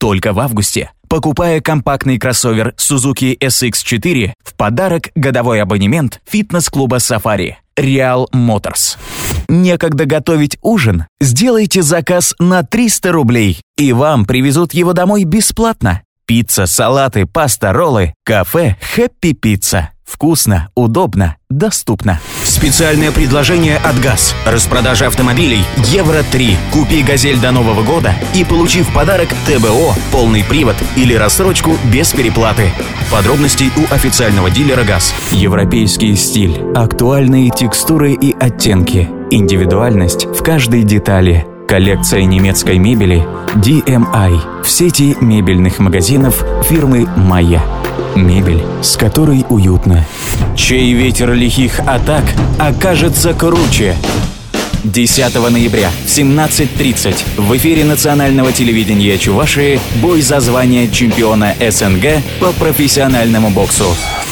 только в августе. Покупая компактный кроссовер Suzuki SX4, в подарок годовой абонемент фитнес-клуба Safari. Real Motors. Некогда готовить ужин? Сделайте заказ на 300 рублей, и вам привезут его домой бесплатно. Пицца, салаты, паста, роллы. Кафе Happy Pizza. Вкусно, удобно, доступно. Специальное предложение от ГАЗ. Распродажа автомобилей Евро-3. Купи «Газель» до Нового года и получи в подарок ТБО, полный привод или рассрочку без переплаты. Подробности у официального дилера ГАЗ. Европейский стиль. Актуальные текстуры и оттенки. Индивидуальность в каждой детали. Коллекция немецкой мебели DMI в сети мебельных магазинов фирмы «Майя». Мебель, с которой уютно. Чей ветер лихих атак окажется круче? 10 ноября в 17:30 в эфире национального телевидения Чувашии бой за звание чемпиона СНГ по профессиональному боксу.